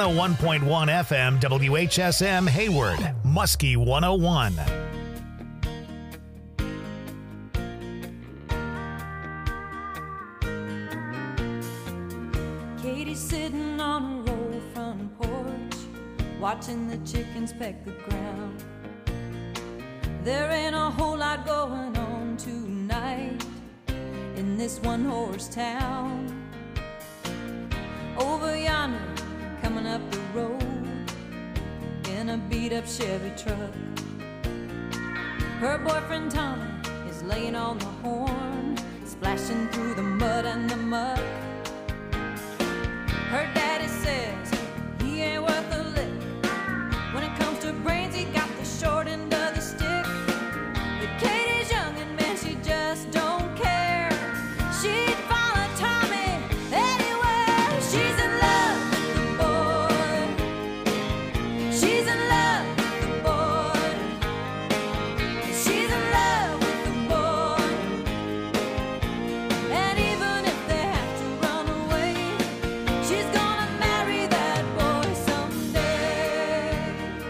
101.1 FM WHSM Hayward, Muskie 101. Katie's sitting on her old front porch, watching the chickens peck the ground. There ain't a whole lot going on tonight in this one-horse town. Over yonder, coming up the road in a beat-up Chevy truck, her boyfriend Tommy is laying on the horn, splashing through the mud and the muck. Her daddy says he ain't worth a lick. When it comes to brains, he got the short end of the stick. But Katie's young and man, she just don't care. She'd follow Tommy anywhere. She's in love with the boy. She's in love with the boy. She's in love with the boy. And even if they have to run away, she's gonna marry that boy someday.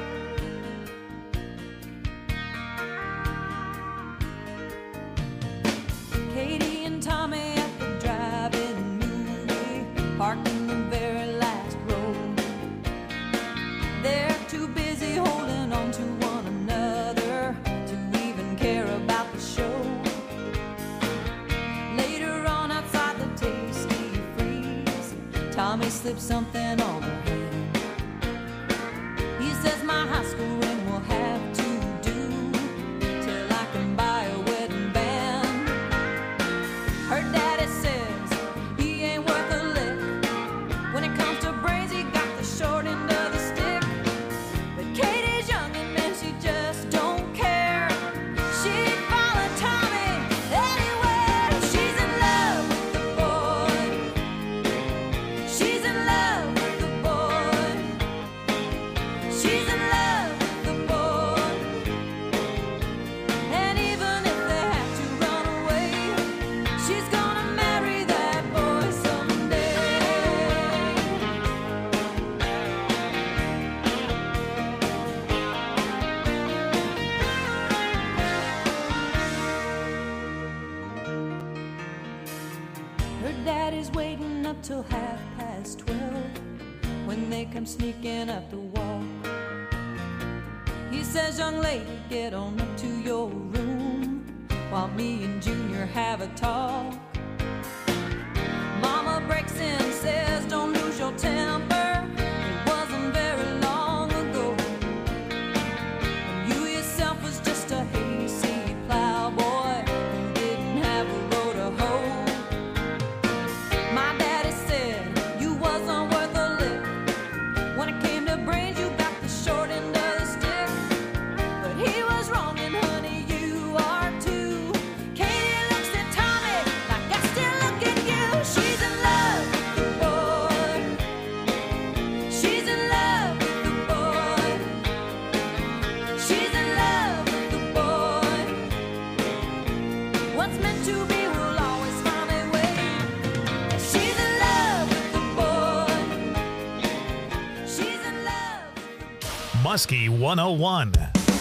Katie and Tommy at the drive-in movie, parked in the very last row. They're too busy holding on to one another to even care about the show. Later on outside the Tasty Freeze, Tommy slipped something on her hand. He says my high school ring will have to do till I can buy a wedding band. Her daddy says he ain't worth a lick. When it comes to brains, he got the short end of the stick. But Katie's young and man, she just don't care. She'd follow Tommy anywhere. She's in love with the boy. She's in love with the boy. She's in love with the boy. And even if they have to run away, she's gonna marry that boy someday. Her daddy's waiting up till 12:30 when they come sneaking up the walk. He says, young lady, get on up to your room while me and Junior have a talk. Mama breaks in and says, don't lose your temper. It wasn't very long ago when you yourself was just a hayseed plowboy who didn't have a row to hoe. My daddy said you wasn't worth a lick. When it came to brains, you got the short end of the stick. But he was wrong, and honey, you are too. Katie looks at Tommy like I still look at you. She's in love with the boy. She's in love with the boy. She's in love with the boy. What's meant to be will always find a way. She's in love with the boy. She's in love. Muskie 101.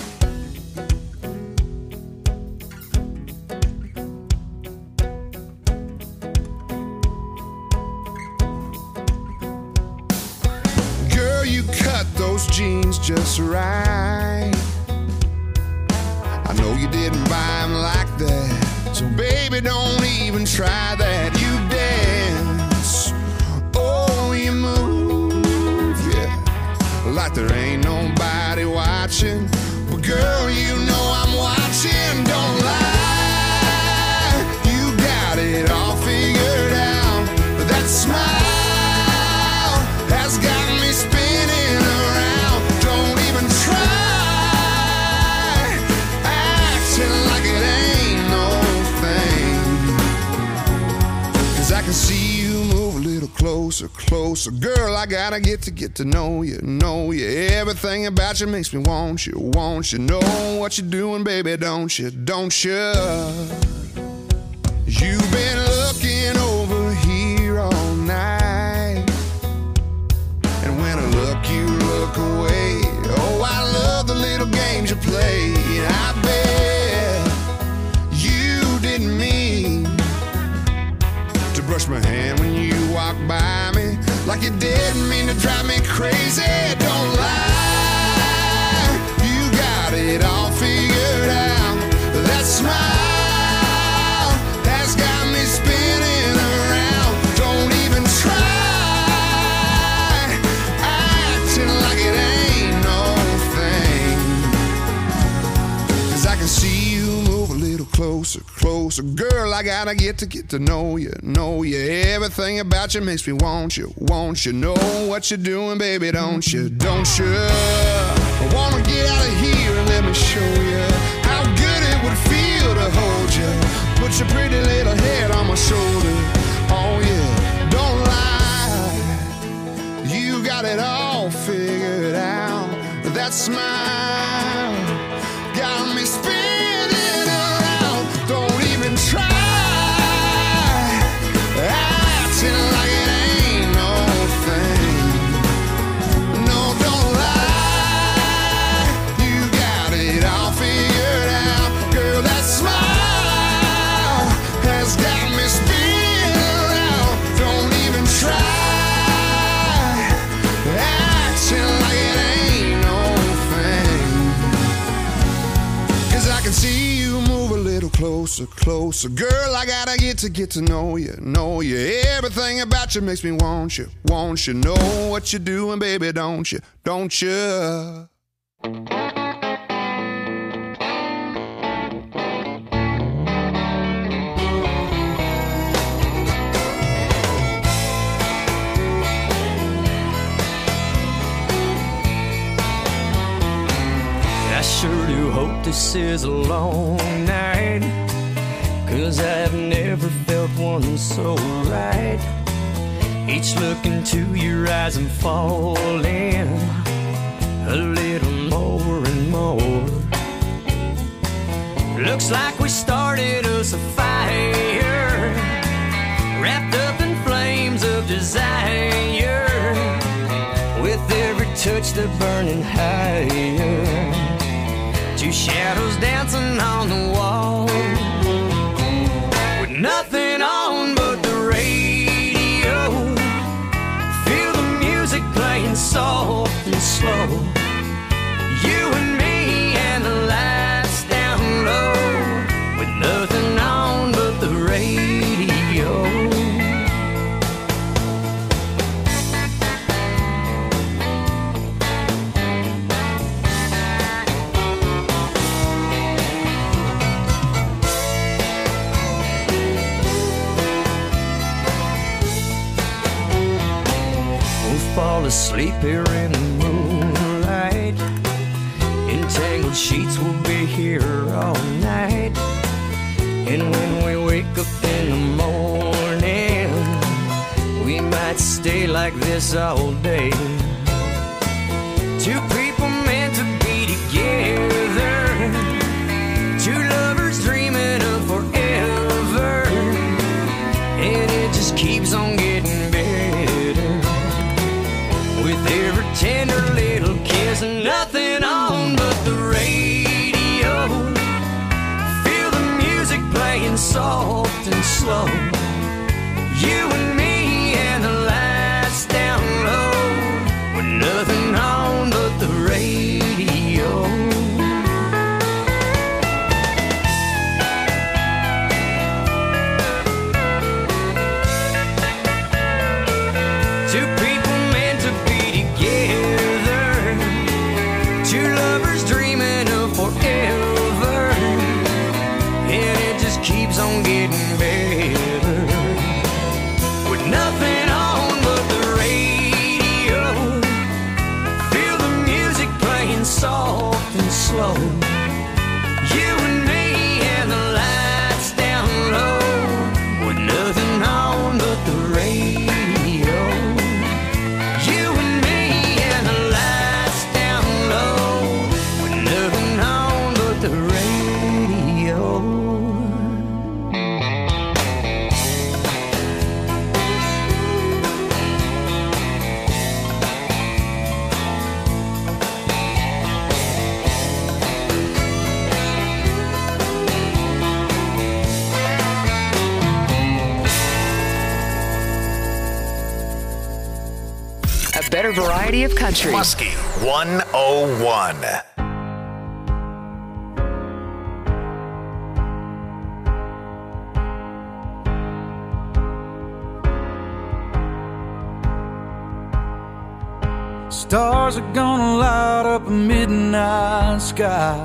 Girl, you cut those jeans just right. I know you didn't buy them like that, so baby, don't even try that. You dance, oh, you move, yeah, like there ain't nobody watching. But girl, you know I'm watching, don't lie. You got it all figured out, but that smile has got me spinning around. Don't even try acting like it ain't no thing, 'cause I can see you move a little closer, closer. Girl, I gotta get to know you, know you. Everything about you makes me want you, want you. Know what you're doing, baby, don't you, don't you? You've been looking over here all night, and when I look like you didn't mean to drive me crazy. Don't lie, you got it all figured out. That smile has got me spinning around. Don't even try acting like it ain't no thing, 'cause I can see you move a little closer, closer. Girl, I gotta get to know you, know you. Everything about you makes me want you, want you. Know what you're doing, baby, don't you, don't you? I wanna get out of here and let me show you how good it would feel to hold you. Put your pretty little head on my shoulder. Oh yeah, don't lie, you got it all figured out. That smile got me spinning around. Don't even try acting like it ain't no thing. No, don't lie, you got it all figured out. Girl, that smile has got me spinning around. Don't even try acting like it ain't no thing, 'cause I can see you move a little closer, closer. Girl, I gotta get to know you, know you. Everything about you makes me want you, want you. Know what you're doing, baby, don't you, don't you? I sure do hope this is a long night, 'cause I've never felt one so right. Each look into your eyes I'm falling a little more and more. Looks like we started us a fire, wrapped up in flames of desire. With every touch they're burning higher, two shadows dancing on the wall, with nothing on but the radio. Feel the music playing soft and slow. You and me and the lights down low, with nothing on but the radio. Fall asleep here in the moonlight. Entangled sheets will be here all night. And when we wake up in the morning, we might stay like this all day. Two people meant to be together, two lovers dreaming of forever, and it just keeps on getting better. With every tender little kiss and nothing on but the radio. Feel the music playing soft and slow. You and me and the lights down low, with nothing on but the radio. Two people meant to be together, two lovers dreaming of forever, and it just keeps on getting better. With nothing on but the radio. Feel the music playing soft and slow. You and me and the lights down low, with nothing on but the radio. You and me and the lights down low, with nothing on but the radio. better variety of country. Muskie 101. Stars are gonna light up a midnight sky.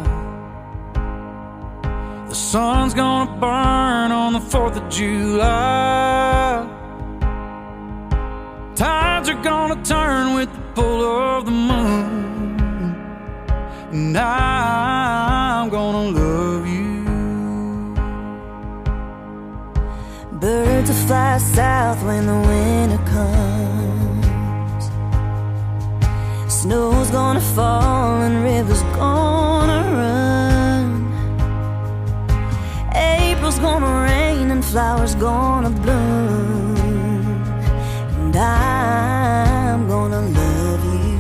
The sun's gonna burn on the 4th of July. Tides are gonna turn with the pull of the moon. And I'm gonna love you. Birds will fly south when the winter comes. Snow's gonna fall and rivers gonna run. April's gonna rain and flowers gonna bloom. And I'm gonna love you.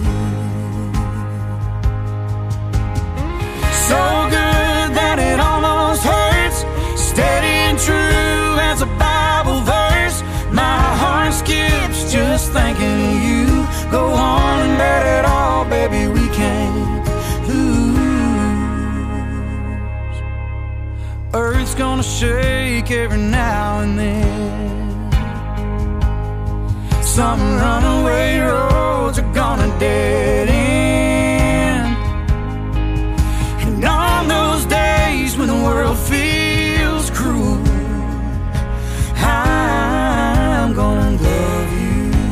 So good that it almost hurts. Steady and true as a Bible verse. My heart skips just thinking of you. Go on and let it all, baby, we can't lose. Earth's gonna shake every now and then. Some runaway roads are gonna dead end. And on those days when the world feels cruel, I'm gonna love you.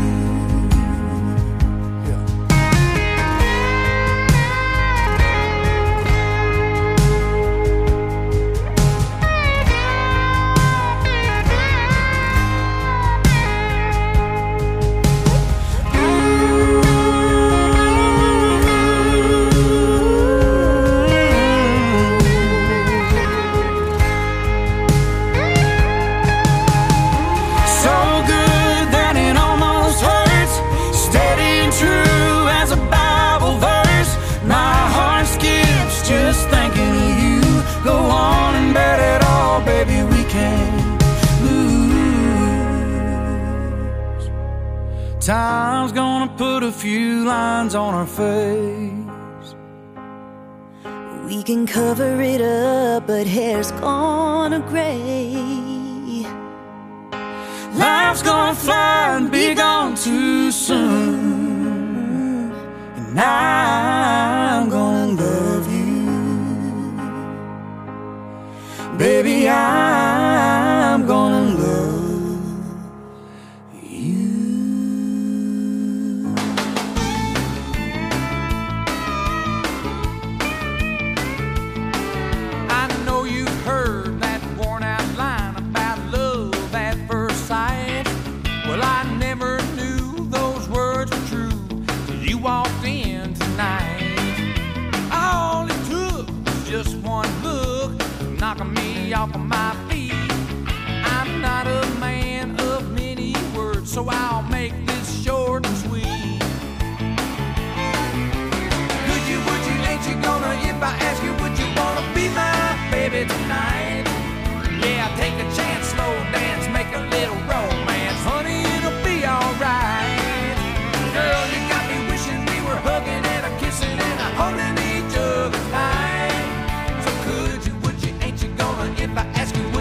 Baby, we can't lose. Time's gonna put a few lines on our face. We can cover it up, but hair's gonna gray. Life's gonna fly and be gone too soon. And I'm gonna love you. Baby, I'm gonna love you. I know you've heard that worn out line about love at first sight. Well, I never knew those words were true till you walked in tonight. All it took was just one look, knocking me off of my feet. I'm not a man of many words, so I'll make this short and sweet. Could you, would you, ain't you gonna, if I ask you, would you wanna be my baby tonight? Yeah, take a chance, slow dance, make a little romance. Honey, it'll be alright. Girl, you got me wishing we were hugging and a kissing and a holding each other tight. So could you, would you, ain't you gonna, if I ask you,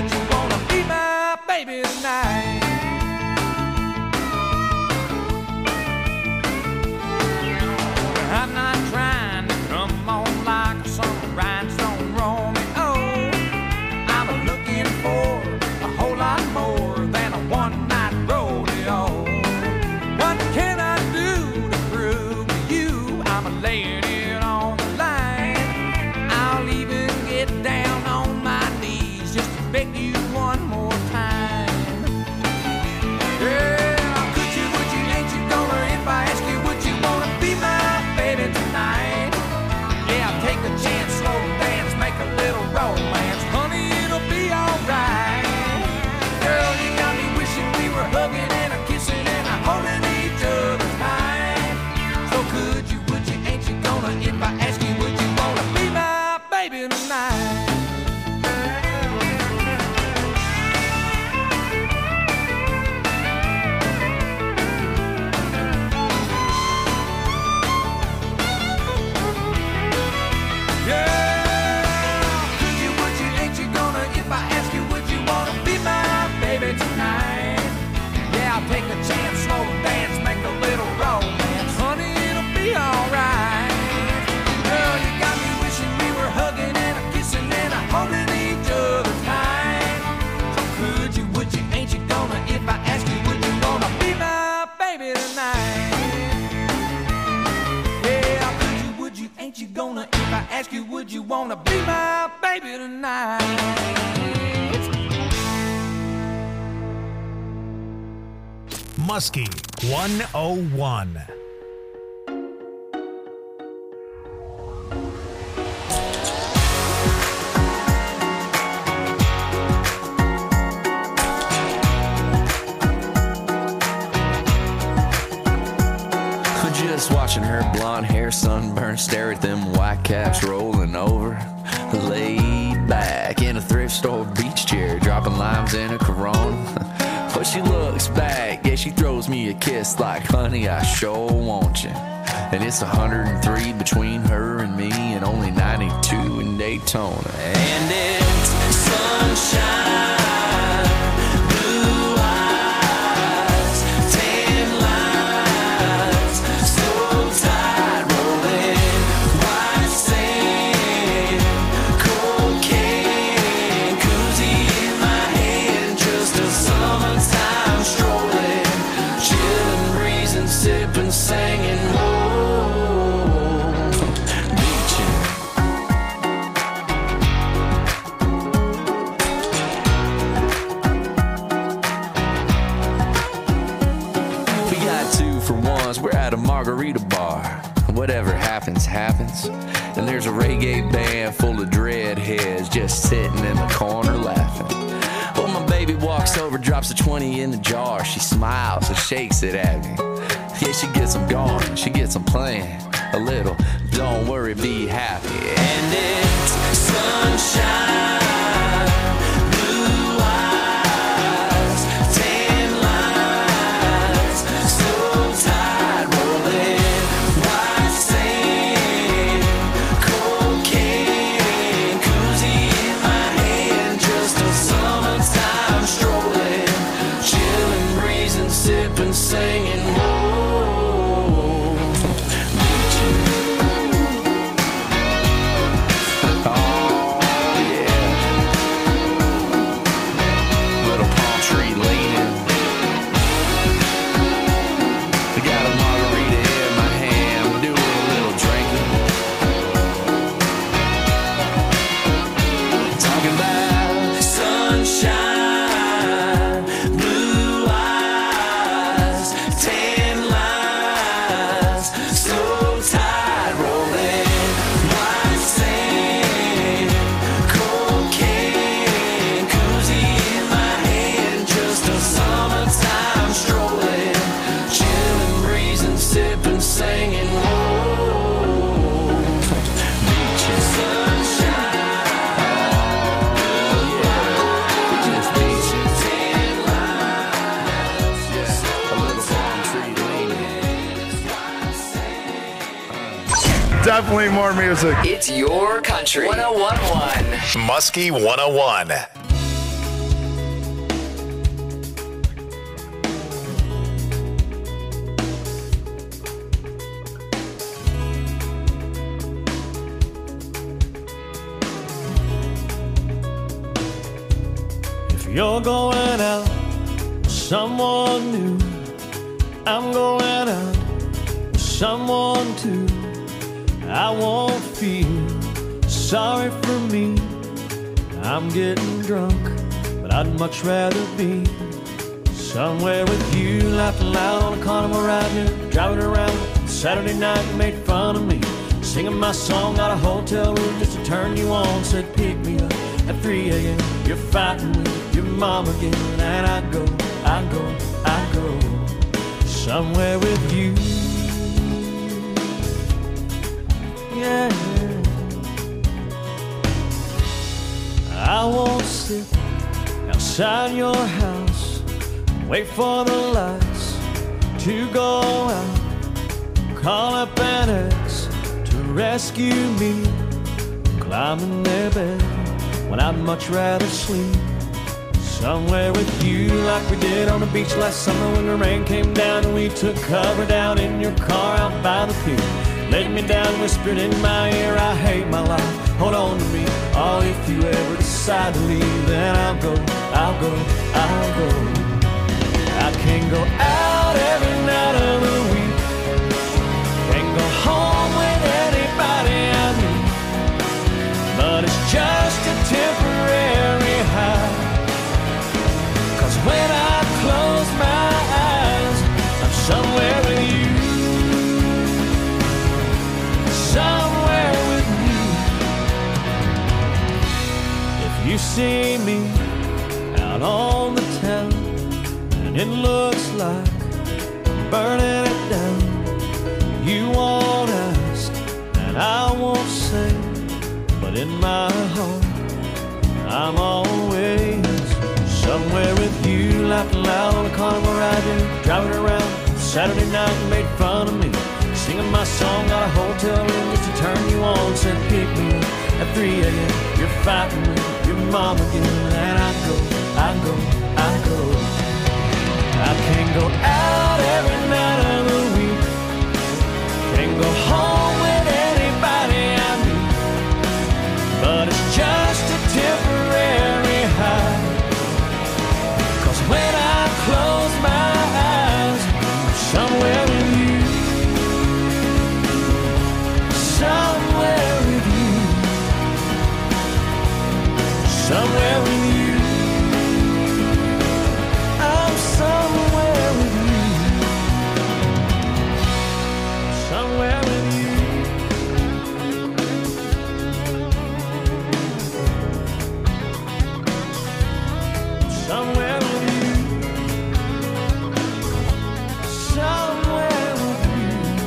Would you wanna be my baby tonight? Muskie 101. Just watching her blonde hair sunburned, stare at them white caps rolling over. Laid back in a thrift store beach chair, dropping limes in a Corona. But she looks back, yeah, she throws me a kiss like, honey, I sure want you. And it's 103 between her and me, and only 92 in Daytona. And it's sunshine. Singing, whoa, beaching. We got 2 for 1s, we're at a margarita bar. Whatever happens, happens. And there's a reggae band full of dreadheads just sitting in the corner laughing. Well, my baby walks over, drops a 20 in the jar. She smiles and shakes it at me. Yeah, she gets them going, she gets them playing a little. Don't worry, be happy. And it's sunshine, blue eyes, tan lines, slow tide rolling, white sand, cocaine, koozie in my hand, just a summertime strolling, chilling, breezing, sipping, singing. Definitely more music. It's your country. 101.1. Muskie 101. If you're going out with someone new, I'm going out with someone too. I won't feel sorry for me. I'm getting drunk, but I'd much rather be somewhere with you, laughing loud on a carnival ride here, driving around Saturday night, you made fun of me, singing my song out of hotel room just to turn you on. Said pick me up at 3 a.m. You're fighting with your mom again, and I go somewhere with you. Yeah, I won't sit outside your house, wait for the lights to go out, call up an ex to rescue me, climb in their bed when I'd much rather sleep somewhere with you, like we did on the beach last summer when the rain came down and we took cover down in your car out by the pier. Laid me down, whispered in my ear, I hate my life, hold on to me. Oh, if you ever decide to leave, then I'll go. I can go out every night of the week, can go home with anybody I meet. see me out on the town, and it looks like I'm burning it down. You won't ask, and I won't say, but in my heart, I'm always somewhere with you, laughing loud on the carnival ride, driving around Saturday night, you made fun of me, singing my song, got a hotel room just to turn you on, said pick me up at 3 a.m. You're fighting with your mom again, and I go. I can't go out every night of the week, can't go home with anybody I meet, but it's just a temporary high, 'cause when I close my eyes, I'm somewhere with you, somewhere with you, somewhere with you. I'm somewhere with you, somewhere with you. Somewhere with you, somewhere with you.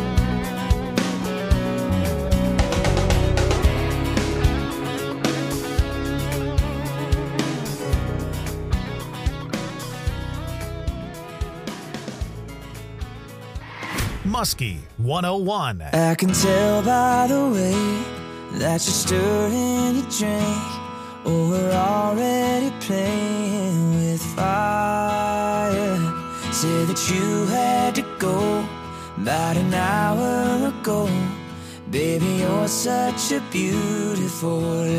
Muskie 101. I can tell by the way that you're stirring your drink, oh, we're already playing with fire. Said that you had to go about an hour ago. Baby, you're such a beautiful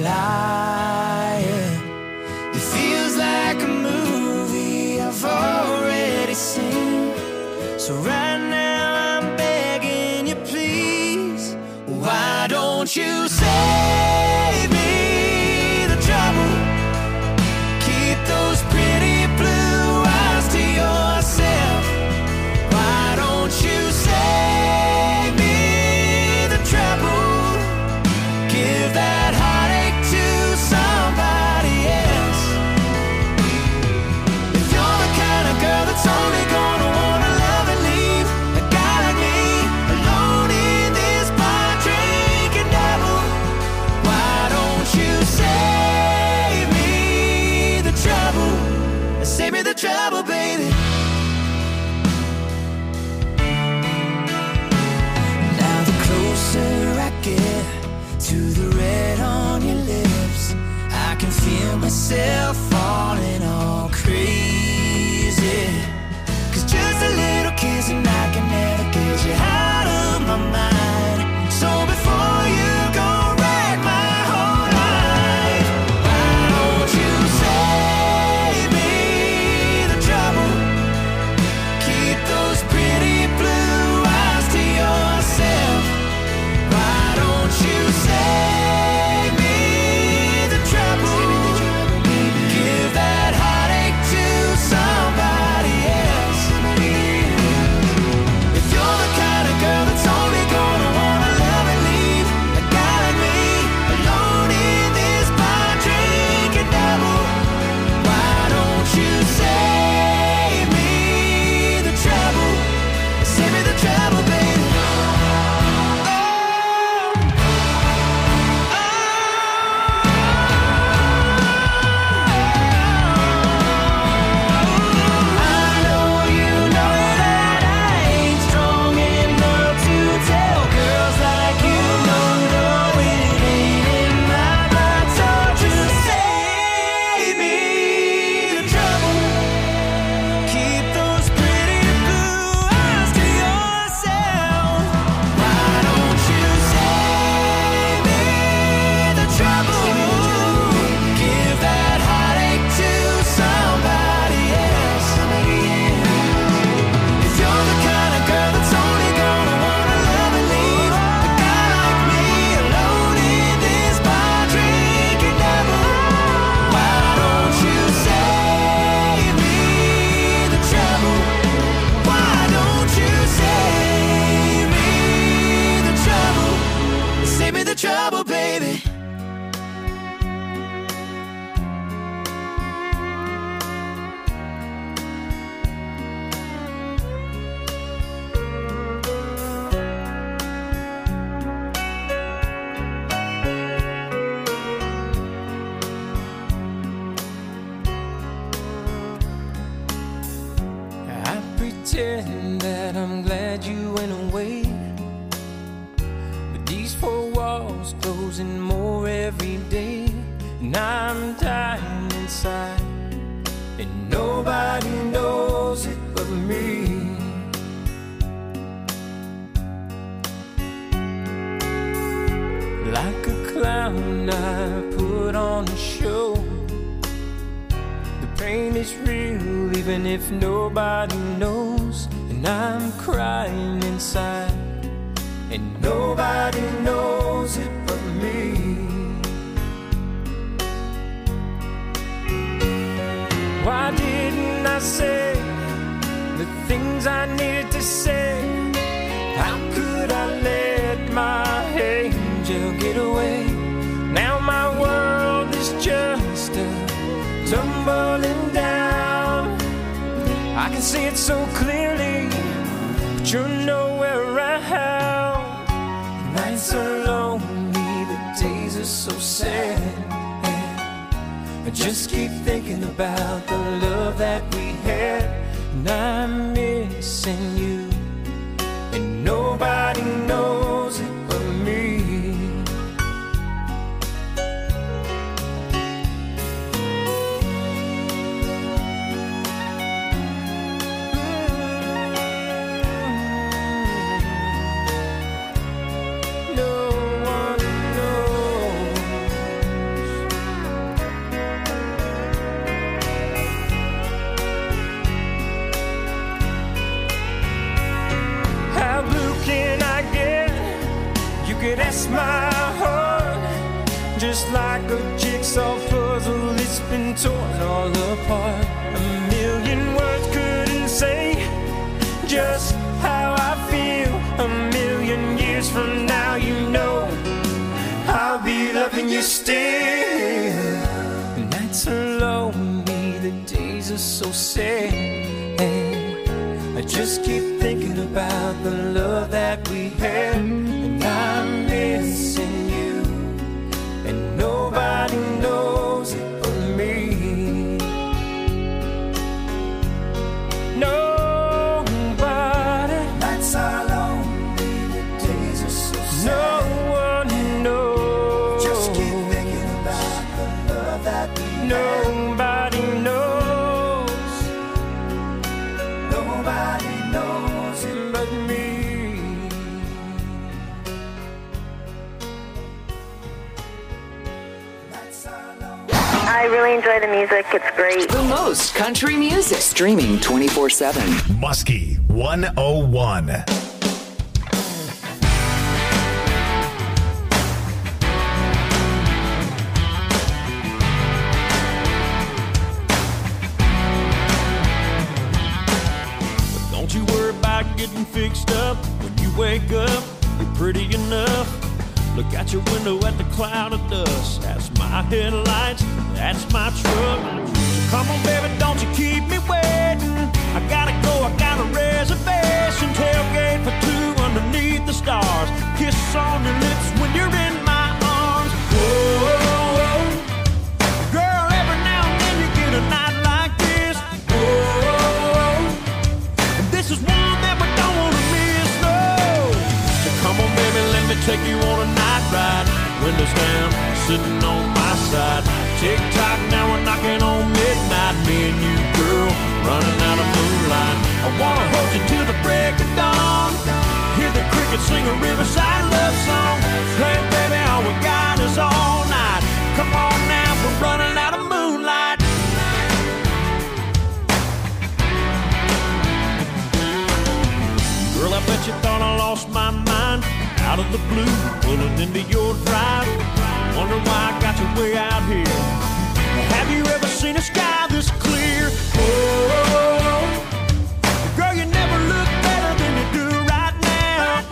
liar. It feels like a movie I've already seen. So right now I'm begging you, please, why don't you save me the trouble? Keep those pretty blue eyes to yourself. Why don't you save me the trouble? Give that heartache to somebody else. If you're the kind of girl that's only gonna wanna love and leave a guy like me alone in this bar drinking double, why don't you save me the trouble? Save me the trouble, baby. Now the closer I get to the red on your lips, I can feel myself falling all crazy. 'Cause just a little kiss and I can never get you out of my mind. So before you go wreck my whole life, why don't you save me the trouble? Keep those pretty blue eyes to yourself. Why don't you save me the trouble? Give pretend that I'm glad you went away, but these four walls closing more every day, and I'm dying inside, and nobody knows it but me. Like a clown, I put on a show. The pain is real, even if nobody knows. And I'm crying inside, and nobody knows it but me. Why didn't I say the things I needed to say? How could I let my angel get away? Now my world is just a tumbling down. I can see it so clearly, but you're nowhere around. The nights are lonely, the days are so sad, and I just keep thinking about the love that we had, and I'm missing you, and nobody knows it but me. That's my heart, just like a jigsaw puzzle. It's been torn all apart. A million words couldn't say just how I feel. A million years from now, you know I'll be loving you still. The nights are lonely, the days are so sad, and I just keep thinking about the love that we had, and I'm missing you, and nobody knows it but me. Nobody. Nights are lonely, the days are so sad. No one knows. Just keep thinking about the love that we had. Nobody knows. Nobody knows it but me. I really enjoy the music. It's great. The most country music. Streaming 24/7. Muskie 101. Don't you worry about getting fixed up. When you wake up, you're pretty enough. Look out your window at the cloud of dust. That's my headlights, that's my truck. Come on, baby, don't you keep me waiting. I gotta go, I got a reservation. Tailgate for two underneath the stars. Kiss on your lips when you're in my arms. Whoa, girl, every now and then you get a night like this. Whoa, and this is one that we don't want to miss, no. So come on, baby, let me take you on a night ride. Windows down, sitting on my side. Tick-tock, now we're knocking on midnight. Me and you, girl, running out of moonlight. I wanna hold you till the break of dawn. Hear the crickets sing a riverside love song. Hey, baby, all we got is all night. Come on now, we're running out of moonlight. Girl, I bet you thought I lost my mind. Out of the blue, pulling into your drive. Wonder why I got you way out here. Have you ever seen a sky this clear? Oh, girl, you never look better than you do right now.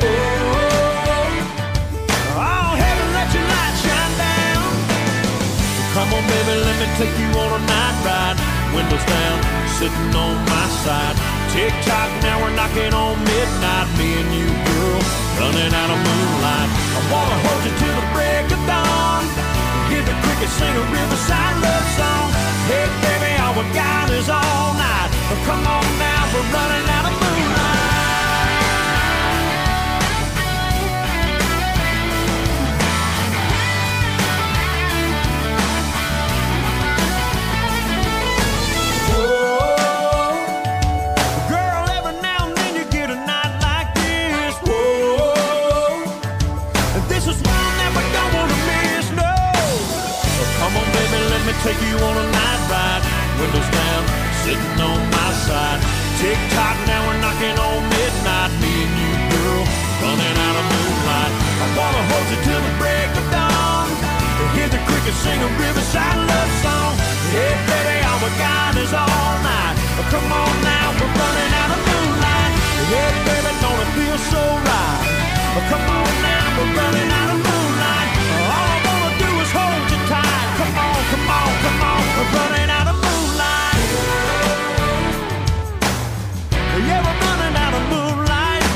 Oh, heaven, let your light shine down. So come on, baby, let me take you on a night ride. Windows down, sitting on my side. Tick-tock, now we're knocking on midnight. Me and you, girl, running out of moonlight. I wanna hold you till the break of dawn. Hear the crickets sing a riverside love song. Hey, baby, all we got is all night. Come on now, we're running out of Tick-tock, now we're knocking on midnight. Me and you, girl, running out of moonlight. I wanna hold you till the break of dawn. Hear the crickets sing a riverside love song. Hey, baby, all we got is all night. Come on now, we're running out of moonlight. Hey, baby, don't it feel so right? Come on now, we're running out of moonlight. All I wanna do is hold you tight. Come on, come on, come on, we're running out of moonlight. Yeah, we're running out of moonlight.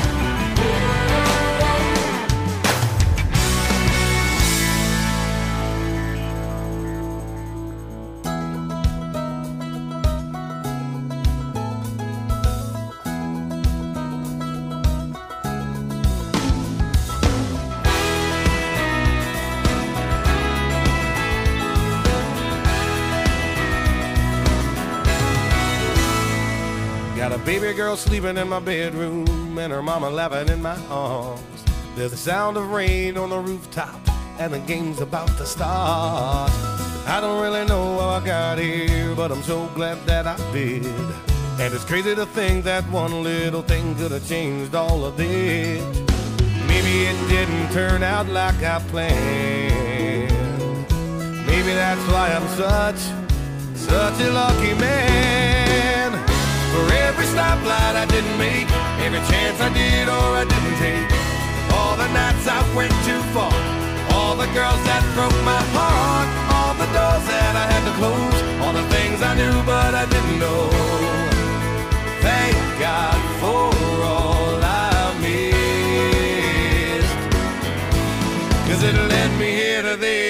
Got a baby girl sleeping in my bedroom and her mama laughing in my arms. There's the sound of rain on the rooftop and the game's about to start. I don't really know how I got here, but I'm so glad that I did. And it's crazy to think that one little thing could have changed all of this. Maybe it didn't turn out like I planned. Maybe that's why I'm such a lucky man. For every stoplight I didn't make, every chance I did or I didn't take, all the nights I went too far, all the girls that broke my heart, all the doors that I had to close, all the things I knew but I didn't know. Thank God for all I missed, 'cause it led me here to this.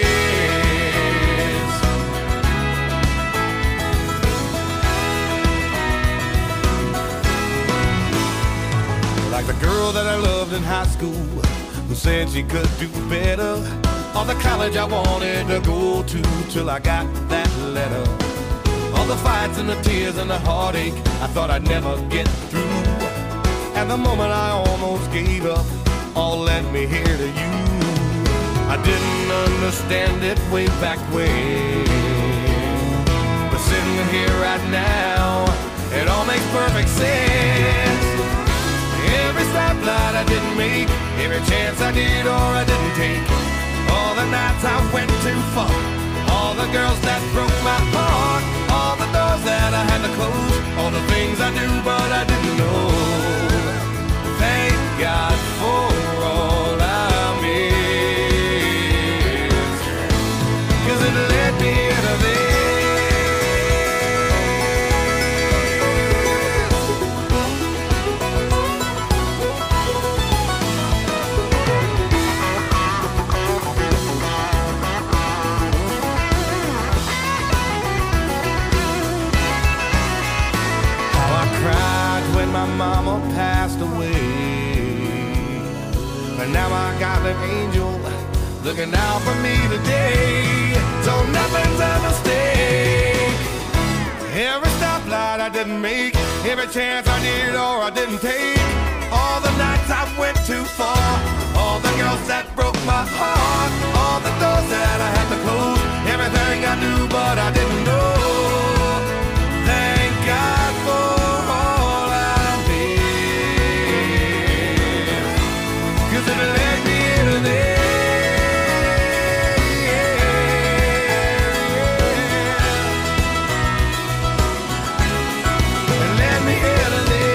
Like the girl that I loved in high school, who said she could do better, or the college I wanted to go to till I got that letter. All the fights and the tears and the heartache I thought I'd never get through, and the moment I almost gave up all led me here to you. I didn't understand it way back when, but sitting here right now, it all makes perfect sense. Every stoplight I didn't make, every chance I did or I didn't take, all the nights I went too far, all the girls that broke my heart, all the doors that I had to close, all the things I knew but I didn't know. Thank God for all I missed, 'cause it led me into this. My mama passed away, but now I got an angel looking out for me today. So nothing's a mistake. Every stoplight I didn't make, every chance I did or I didn't take, all the nights I went too far, all the girls that broke my heart, all the doors that I had to close, everything I knew but I didn't know. Thank God for all I missed, 'cause it led me into this. It led me into this.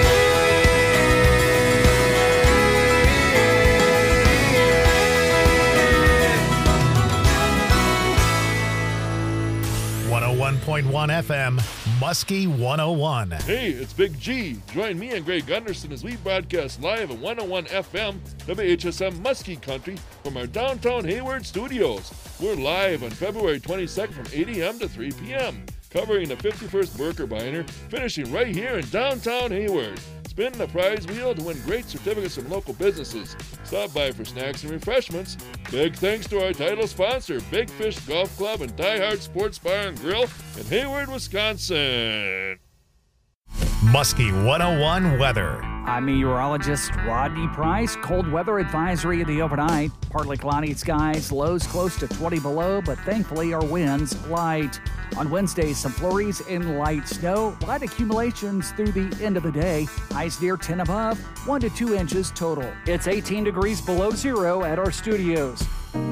101.1 FM, Muskie 101. Hey, it's Big G. Join me and Greg Gunderson as we broadcast live at 101 FM, WHSM Muskie Country from our downtown Hayward studios. We're live on February 22nd from 8 a.m. to 3 p.m., covering the 51st Birkebeiner, finishing right here in downtown Hayward. Spin the prize wheel to win great certificates from local businesses. Stop by for snacks and refreshments. Big thanks to our title sponsor, Big Fish Golf Club and Die Hard Sports Bar and Grill in Hayward, Wisconsin. Muskie 101 weather. I'm meteorologist Rodney Price. Cold weather advisory in the overnight. Partly cloudy skies, lows close to 20 below, but thankfully our winds light. On Wednesday, some flurries and light snow. Light accumulations through the end of the day. Highs near 10 above, 1 to 2 inches total. It's 18 degrees below zero at our studios.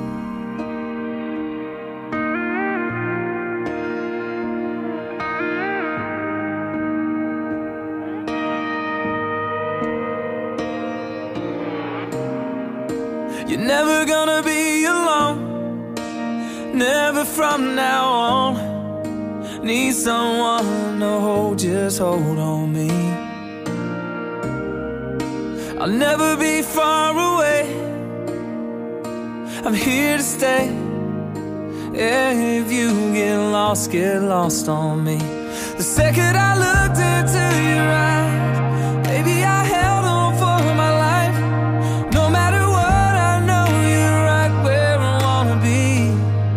You're never gonna be alone, never from now on. Need someone to hold, just hold on me. I'll never be far away, I'm here to stay. Yeah, if you get lost on me. The second I looked into your eyes, baby, I held on for my life. No matter what, I know you're right where I wanna be.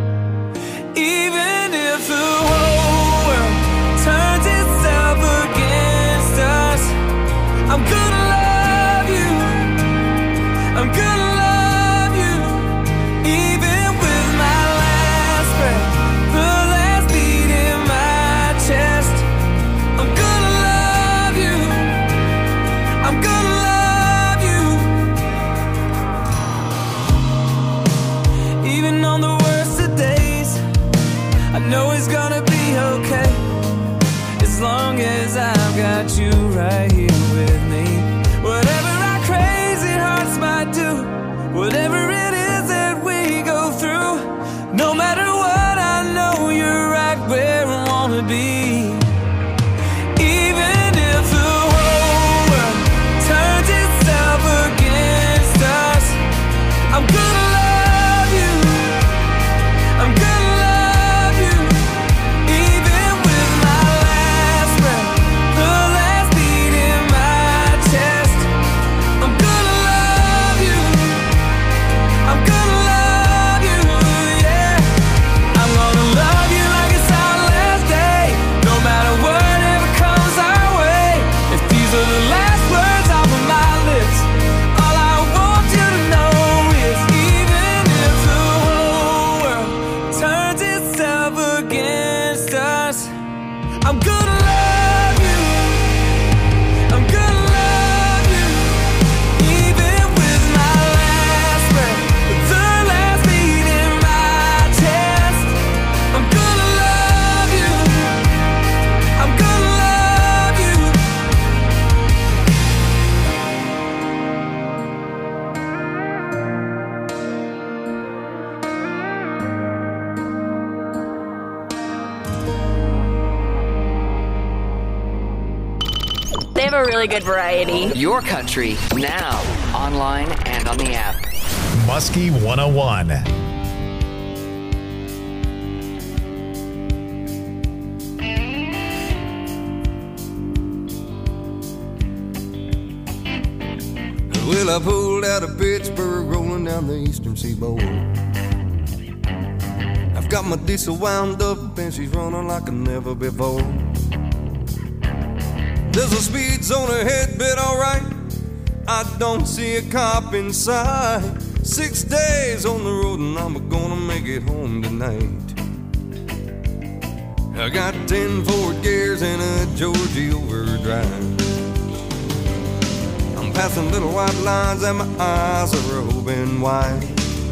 Even if the whole world turns itself against us, I'm gonna love you, I'm gonna love you. Even with my last breath, the last beat in my chest, I'm gonna love you, I'm gonna love you. Even on the worst of days, I know it's gonna be okay, as long as I've got you right here with me. Whatever our crazy hearts might do, whatever it is that we go through, no matter what, I know you're right where I wanna be. Even if the whole world turns itself against us, I'm gonna love you, I'm gonna love you. Even with my last breath, the last beat in my chest, I'm gonna love you, I'm gonna love you, yeah. I'm gonna love you like it's our last day, no matter whatever comes our way. If these are the last words off of my lips, all I want you to know is, even if the whole world turns itself against us, I'm gonna love you, I'm gonna love you. Even with my last breath, the last beat in my chest, I'm gonna love you, I'm gonna love you. They have a really good variety. Your country, now, online and on the app. Muskie 101. Well, I pulled out of Pittsburgh, rolling down the eastern seaboard. I've got my diesel wound up and she's running like never before. There's a speed zone ahead, but alright, I don't see a cop inside. 6 days on the road and I'm gonna make it home tonight. I got 10 Ford gears and a Georgia overdrive. I'm passing little white lines and my eyes are open wide.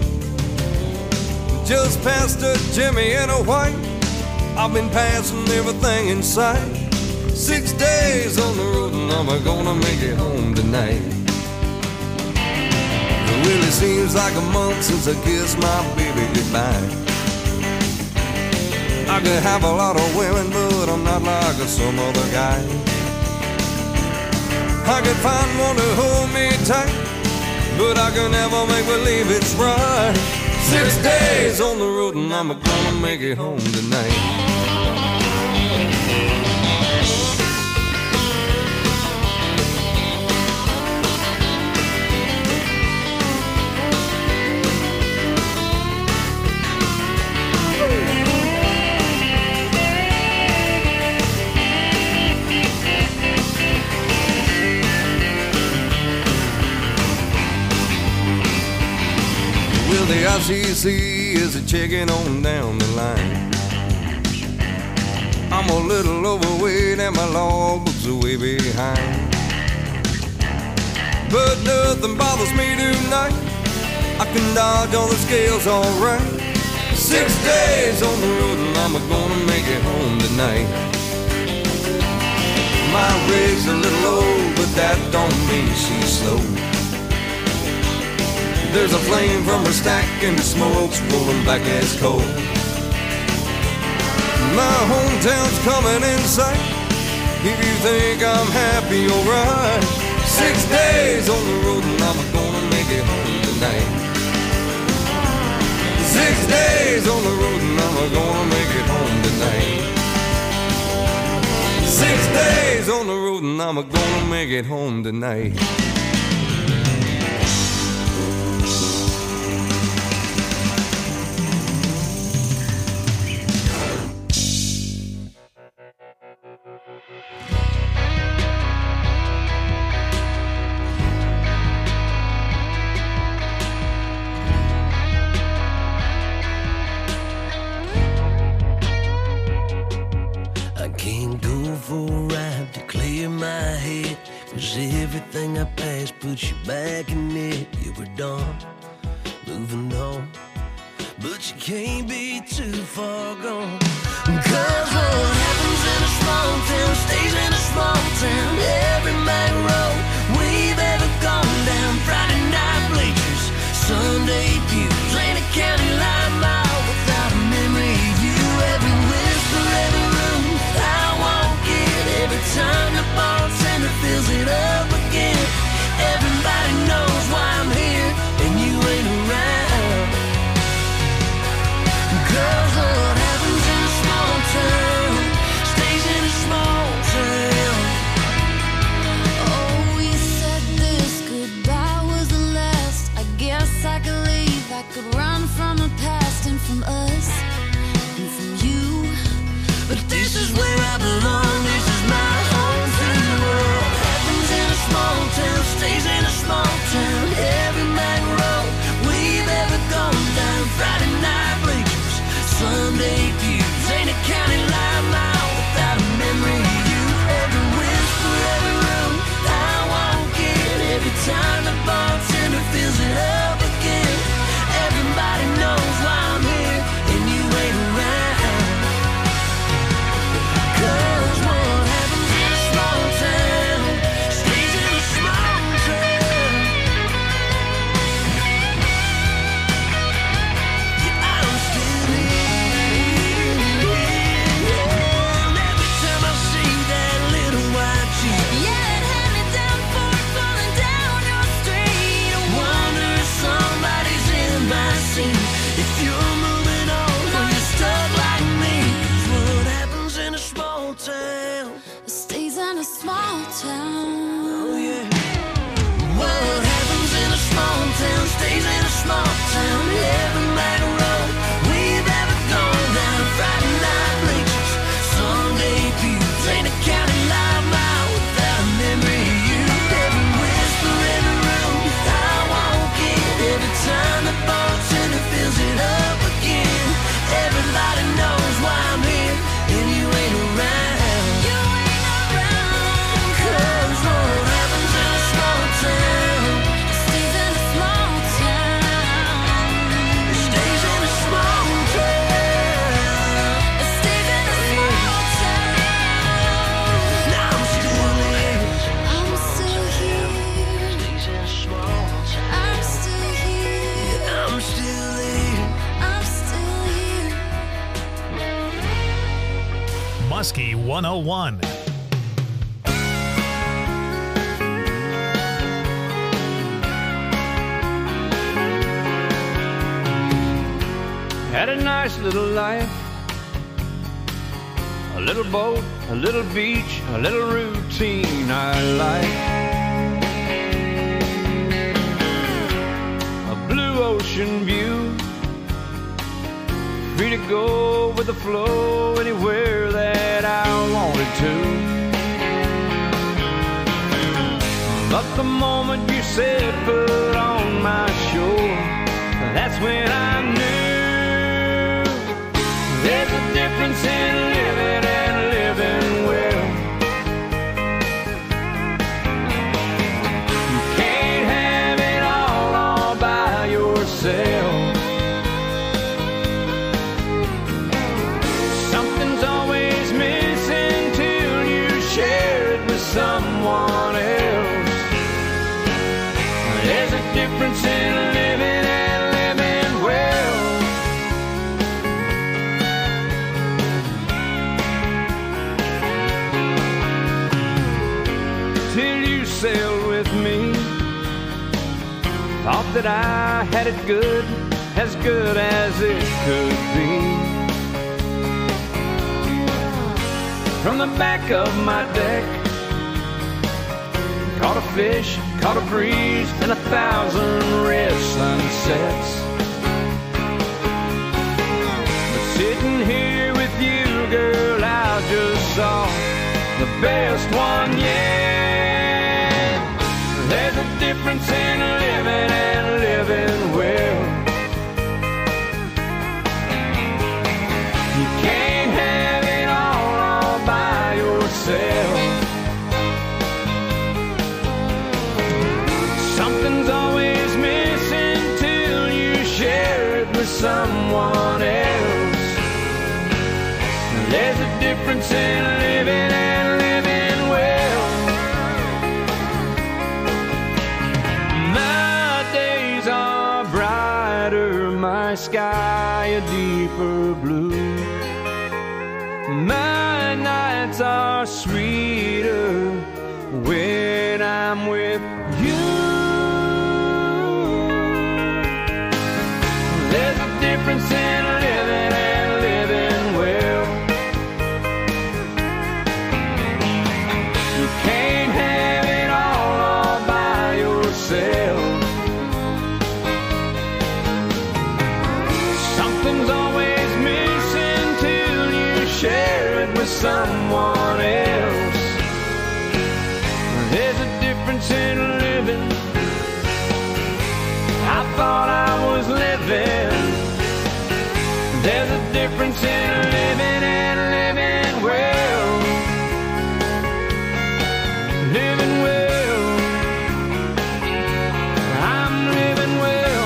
Just past a Jimmy and a white, I've been passing everything in sight. 6 days on the road and I'm gonna make it home tonight. Well, it seems like a month since I kissed my baby goodbye. I could have a lot of women, but I'm not like some other guy. I could find one to hold me tight, but I can never make believe it's right. 6 days on the road and I'm gonna make it home tonight. she see as a checking on down the line. I'm a little overweight and my logbook's way behind. But nothing bothers me tonight. I can dodge all the scales alright. 6 days on the road and I'm gonna make it home tonight. My rig's a little old, but that don't mean she's slow. There's a flame from her stack and the smoke's rolling back as coal. My hometown's coming in sight. If you think I'm happy, alright. 6 days on the road and I'm gonna make it home tonight. 6 days on the road and I'm gonna make it home tonight. 6 days on the road and I'm gonna make it home tonight. Everything I passed puts you back in it. You were done, moving on, but you can't be too far gone. Cause what happens in a small town stays in a small town. Every main road we've ever gone down. Friday night bleachers, Sunday pews, ain't a county line mile without a memory of you. Every whisper, every room I walk in, every time the bartender fills it up again. Everybody knows why I'm here and you ain't around. Cause what happens in a small town stays in a small town. Oh, you said this goodbye was the last. I guess I could leave, I could run from the past and from us and from you. But this is where I belong, this is my home free world. Happens in a small town, stays in a small town. Every main road we've ever gone down. Friday night bleachers, Sunday pews, ain't a county line mile without a memory of you. Every whisper, every room I walk in, every time the bartender fills it up again. Everybody knows why I'm here and you ain't around. Cause what happens in a small town stays in a small town. Yeah, I'm still here. And every time I see that little white Jeep, yeah, it had me down for it falling down your street. I wonder if somebody's in my seat. If you're moving on or you're stuck like me. 'Cause what happens in a small town stays in a small town. Oh yeah. What happens in a small town stays in a small town. Every main road we've ever gone down. Friday night bleachers, Sunday pews, ain't a county line mile without a memory of you. Every whisper, every room I walk in, every time the bartender fills it up again. Everybody knows why I'm here and you ain't around. You ain't around. Cause what happens in a small town stays in a small town. It stays in a small town. It stays in a small town. Now I'm still here. I'm still here. Stays in a small town. I'm still here. I'm still here. I'm still here. Muskie 101. Had a nice little life, a little boat, a little beach, a little routine I like. A blue ocean view, free to go with the flow anywhere that I wanted to. But the moment you said foot on my shore, That's when I knew there's a difference in living and living well. You can't have it all by yourself. Something's always missing till you share it with someone else. There's a difference in living and living well. Till you sailed with me, thought that I had it good as it could be. From the back of my deck, caught a fish, caught a breeze, and 1,000 red sunsets. But sitting here with you, girl, I just saw the best one yet. There's a difference in living and living well. You can't have it all by yourself. Something's always missing till you share it with someone else. There's a difference in living and living well. My days are brighter, my sky a deeper blue. My nights are sweeter when I'm with you. There's a difference in living and living well. You can't have it all by yourself. Something's always missing till you share it with someone else. There's a difference in living. I thought I was living. There's a difference in living and living well. Living well. I'm living well.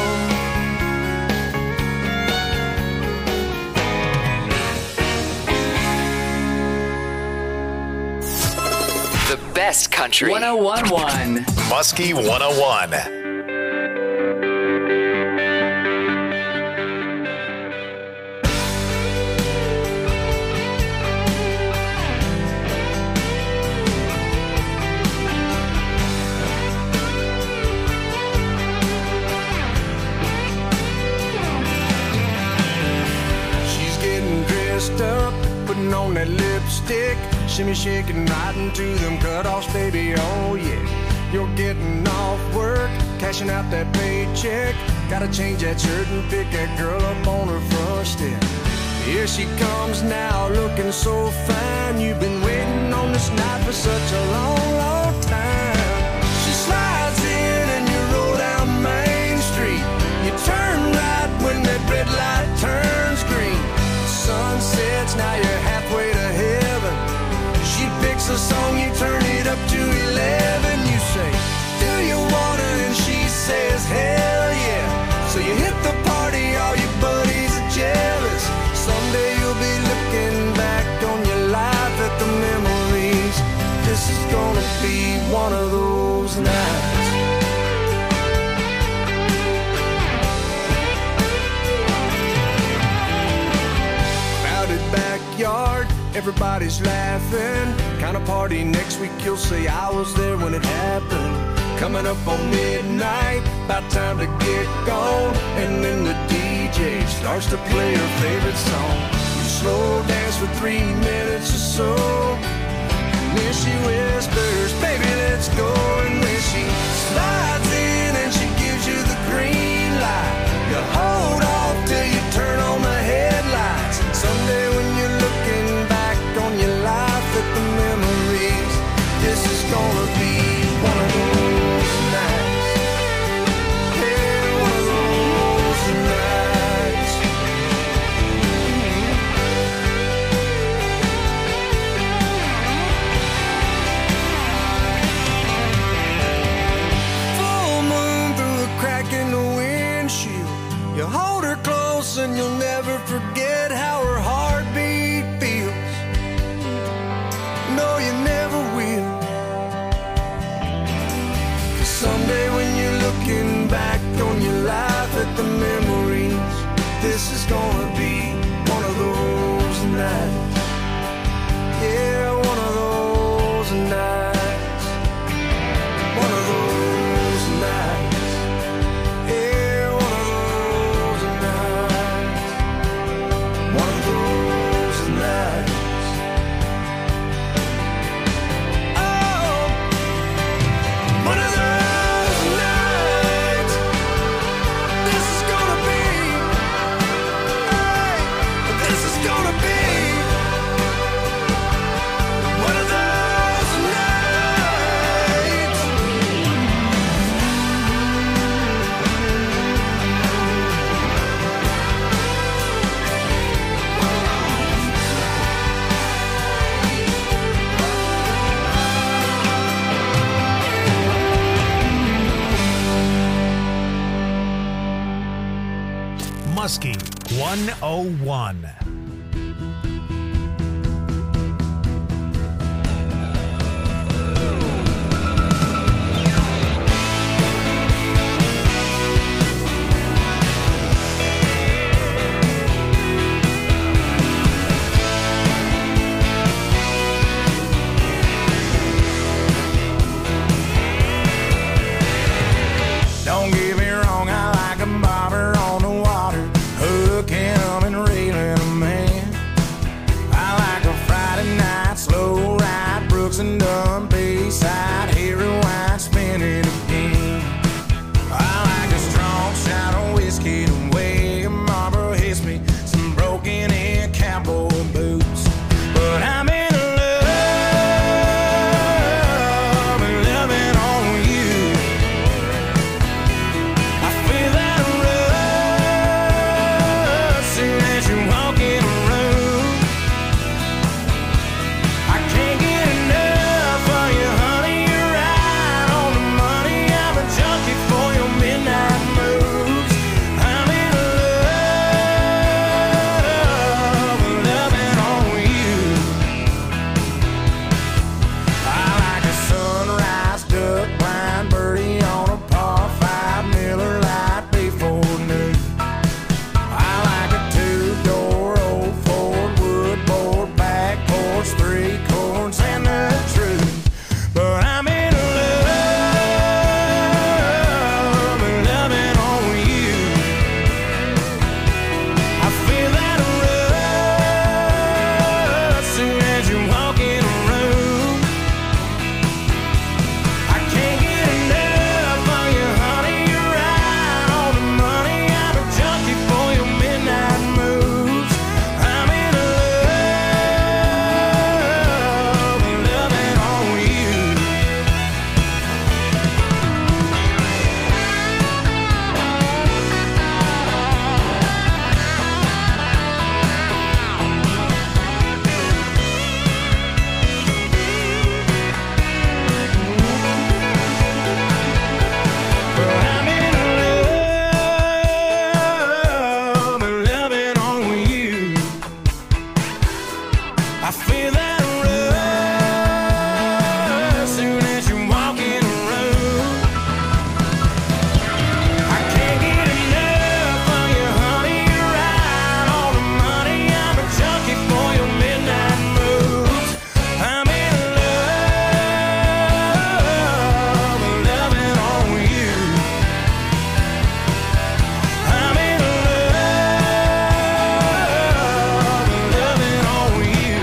The best country. 101.1. Muskie 101. On that lipstick, shimmy shaking right into them cutoffs, baby, oh yeah. You're getting off work, cashing out that paycheck. Gotta change that shirt and pick that girl up on her front step. Here she comes now, looking so fine. You've been waiting on this night for such a long, long time. She slides in and you roll down Main Street. You turn right when that red light turns green. Sun sets, now you're halfway to heaven. She picks a song, you turn it up to 11. You say, do you wanna? And she says, hell yeah. So you hit the party, all your buddies are jealous. Someday you'll be looking back on your life at the memories. This is gonna be one of those nights. Backyard, everybody's laughing. Kind of party next week, you'll say I was there when it happened. Coming up on midnight, about time to get gone. And then the DJ starts to play her favorite song. You slow dance for 3 minutes or so, and then she whispers, baby, let's go. And when she slides in and she gives you the green light, you hold off till you turn on the headlights. Someday when you're looking back on your life at the memories, this is gonna be one of those nights. Yeah, one of those forget how her heartbeat feels. No, you never will. 'Cause someday when you're looking back on your life at the memories, this is gonna be one of those nights. Yeah, one of those nights. One of those nights. Yeah, one of those nights. One of those nights. Oh, one of those nights. This is gonna be. Hey, this is gonna be. One of those nights. Muskie 101. Don't get me wrong, I like a bobber on the water, hooking 'em and reeling 'em in. I like a Friday night slow ride, Brooks and Dunn, Bayside, Harry Wine spinning again. I like a strong shot of whiskey to weigh a Marlboro hits me, some broken in cowboy boots. But I'm in love and loving on you. I feel that rush soon as you walk in the room. I can't get enough of you, honey. You're right on the money. I'm a junkie for your midnight moves. I'm in love and loving on you. I like a sunrise duck blind birdie on a par 5 Miller Lite before noon. I like a 2-door old Ford wood board back porch, 3 chords and the truth. But I'm in love and loving on you. I feel that rush soon as you walk in the room. I can't get enough of you, honey. You're right on the money. I'm a junkie for your midnight moves. I'm in love and loving on you. But I'm in love and loving on you. I feel that rush soon as you walk in the room. I can't get enough of you, honey. You're right on the money. I'm a junkie for your midnight moves. I'm in love and loving on you. I'm in love and loving on you.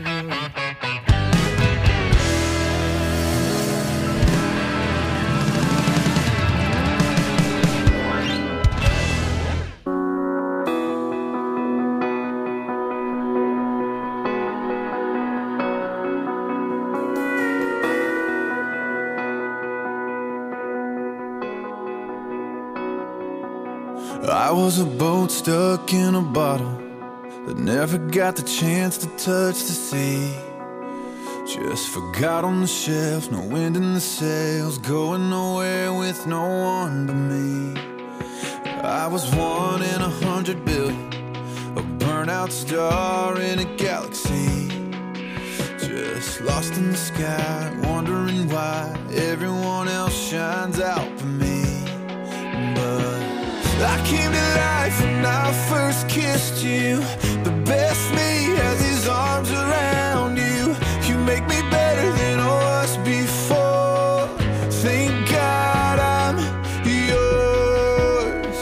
I was a boat stuck in a bottle that never got the chance to touch the sea. Just forgot on the shelf, no wind in the sails, going nowhere with no one but me. I was 1 in 100 billion, a burnt out star in a galaxy, just lost in the sky, wondering why everyone else shines out for me. But I came to life when I first kissed you. The best me has his arms around you. You make me better than I was before. Thank God I'm yours.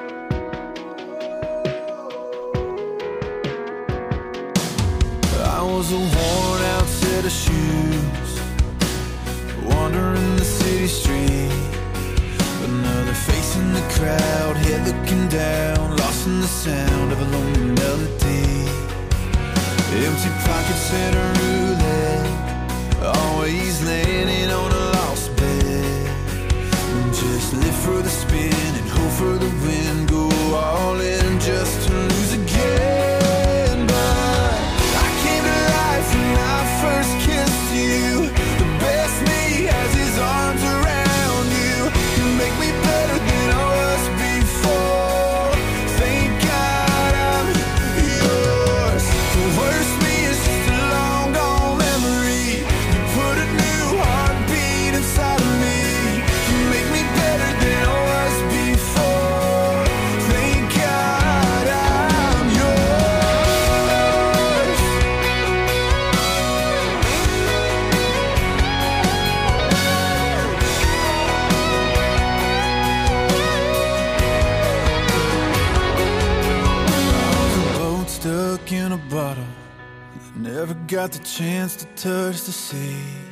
I was a worn out set of shoes, wandering the city street. Another face in the crowd, head looking down, lost in the sound of a lonely melody. Empty pockets and a roulette, always landing on a lost bet. Just live for the spin and hope for the win, go all in just to lose again. But I came to life when I first kissed you. The best me has his arms around you. You make me better than I was before. Thank God I'm yours. The worst me is just a long gone memory. You put a new heartbeat inside of me. You make me better than I was before. Thank God I'm yours. I was a boat stuck in a bottle that never got the chance to touch the sea.